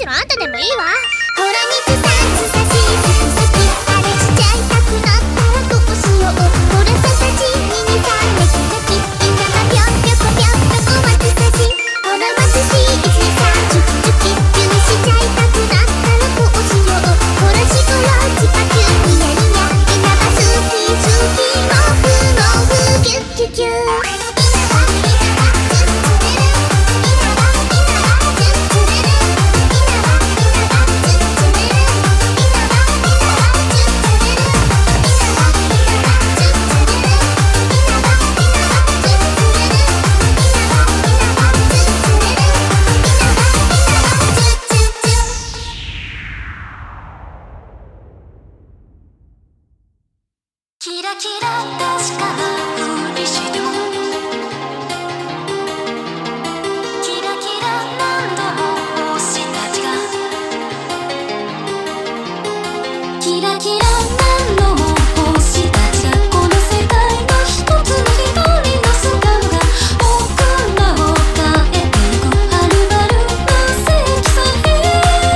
ろあんたでもいいわ。 ほら肉さすさしすくすくあれしちゃいたくなったらどうしよう。ほらささちににさめきめきみんながぴょんぴょこぴょんぴょこ待ちさし。ほら待つし1、2、3チュキチュキ許しちゃいたくなったらどうしよう。ほらしごろ近くニヤニヤみんなが好き好きもふもふキュッキュキュキラキラ確かなふりしてもキラキラ何度も星たちがキラキラ何度も星たちがこの世界の一つの一人の素顔が僕らを変えてゆくはるばるの世紀さえ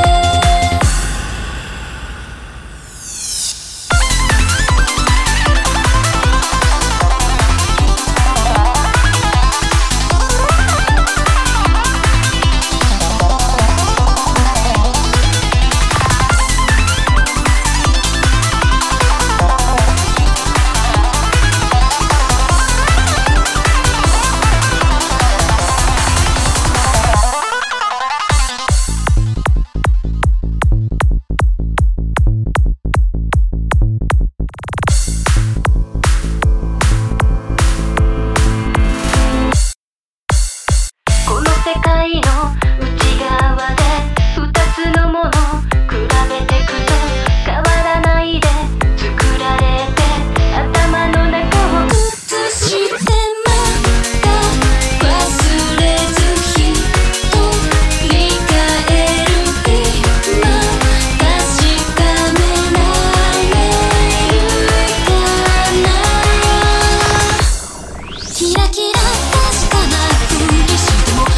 世界の内側で二つのもの比べてくと変わらないで作られて頭の中を映してまた忘れずひとり返る今確かめられるかな。キラキラ確かなふりしても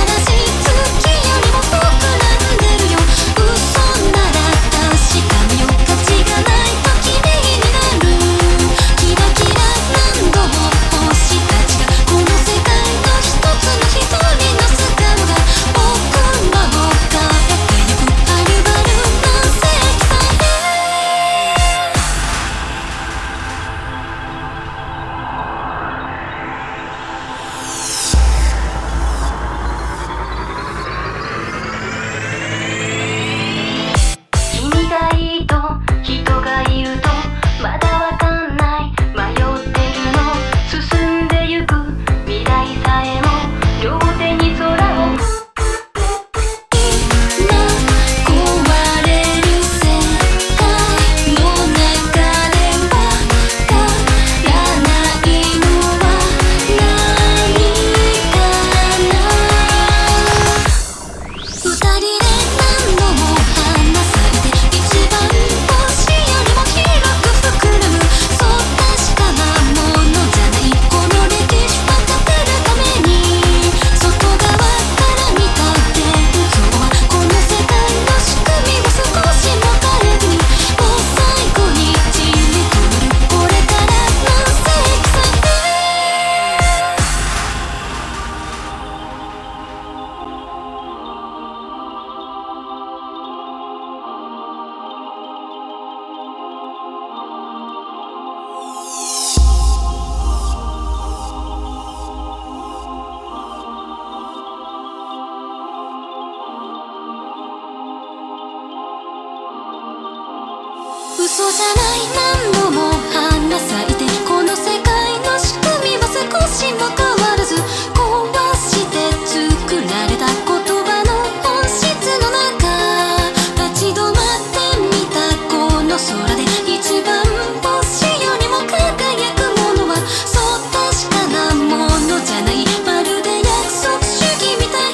嘘じゃない何度も花咲いてこの世界の仕組みは少しも変わらず壊して作られた言葉の本質の中立ち止まってみたこの空で一番星よりも輝くものはそう確かなものじゃないまるで約束主義みたい。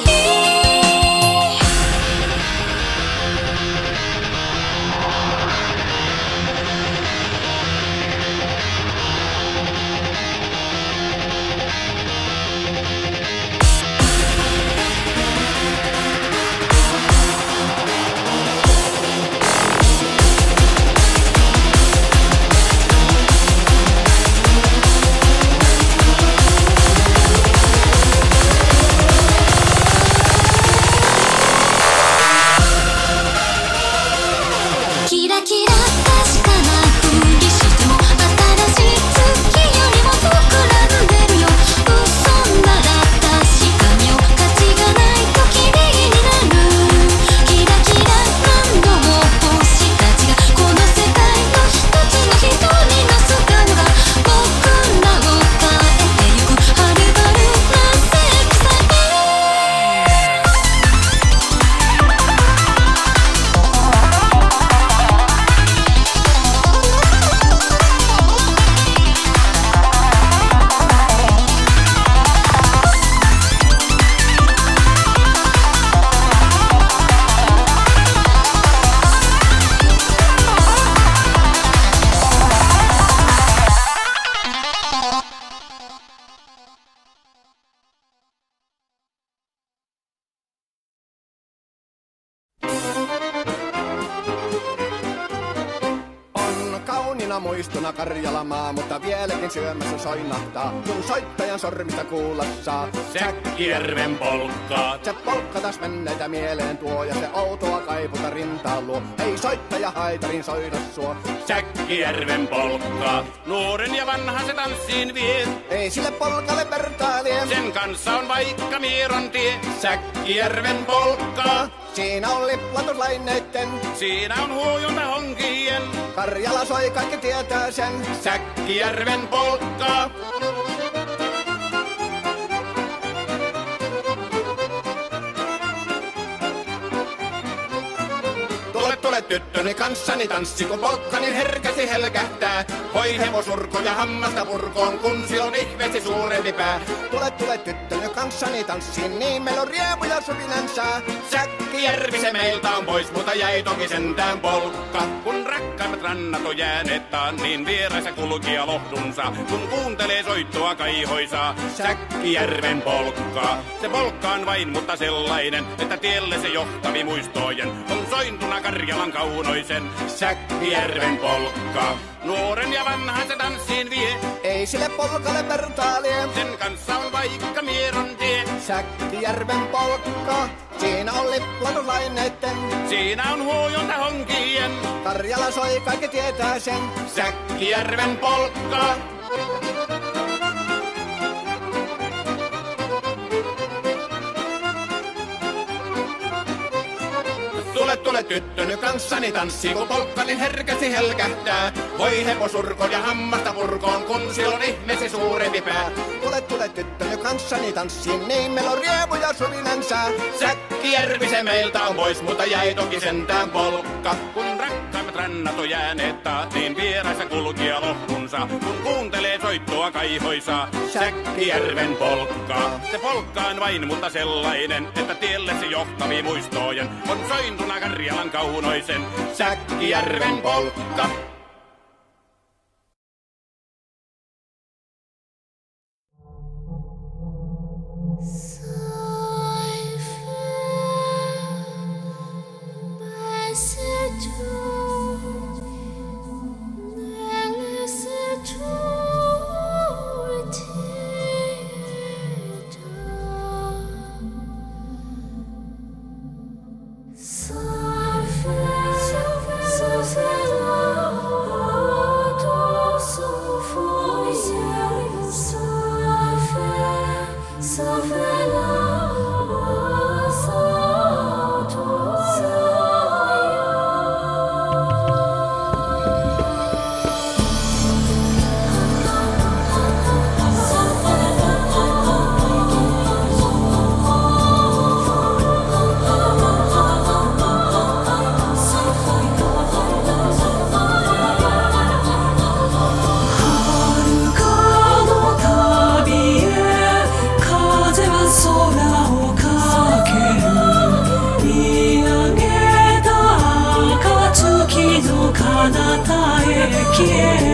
aina muistona Karjalamaa, mutta vieläkin syömässä soinahtaa, kun soittajan sormista kuulla saa. Säkkijärven polkkaa. Se polkka taas menneitä mieleen tuo, ja se outoa kaiputa rintaan luo. Ei soittaja haitarin soida suo. Säkkijärven polkkaa. Nuoren ja vanhan se tanssiin vie. Ei sille polkalle vertailie. Sen kanssa on vaikka Mieron tie. Säkkijärven polkkaa. Siinä on liplatuslaineitten. Siinä on huojunta honkien. Karjala soi, kaikki tietää sen. Säkkijärven polkkaa. Tule tyttöni kanssani tanssi, kun polkkani herkästi helkähtää. Hoi hevosurko ja hammasta purkoon, kun silloin ihmeesti suurempi pää. Tule tyttöni kanssani tanssiin, niin meillä on riemu ja suvinansa. Säkkijärvi se meiltä on pois, mutta jäi toki sentään polkka. Kun rakkaimmat rannat on jääneet taan, niin vieraissa kulkija lohdunsa. Kun kuuntelee soittoa kaihoisaa, Säkkijärven polkkaa. Se polkka on vain, mutta sellainen, että tielle se johtavi muistojen on sointuna Karjalan kaunoisen. Säkkijärven polkka. Nuoren ja vanhan se tanssiin vie. Ei sille polkalle vertailie. Sen kanssa on vaikka Mieron tie. Säkkijärven polkka. Siinä on liplatuslaineitten. Siinä on huojunta honkien. Karjala soi, kaikki tietää sen. Säkkijärven polkka. Tule tyttöny kanssani tanssi, kun polkkani herkästi helkähtää. Voi hevosurko ja hammasta purkoon, kun silloin ihmeesi suurempi pää. Tule tyttöny kanssani tanssiin, niin meillä on riemu ja suvinansa. Säkkijärvi se meiltä on pois, mutta jäi toki sentään polkka. Kun rakkaimmat rannat on jääneet taas, niin vieraissa kulkija lohdunsa. Kun kuuntelee soittoa kaihoisaa, Säkkijärven polkkaa. Se polkka on vain, mutta sellainen, että tielle se johtavi muistojen on sointuna Karjalan kaunoisen. Säkkijärven polkka. Yeah.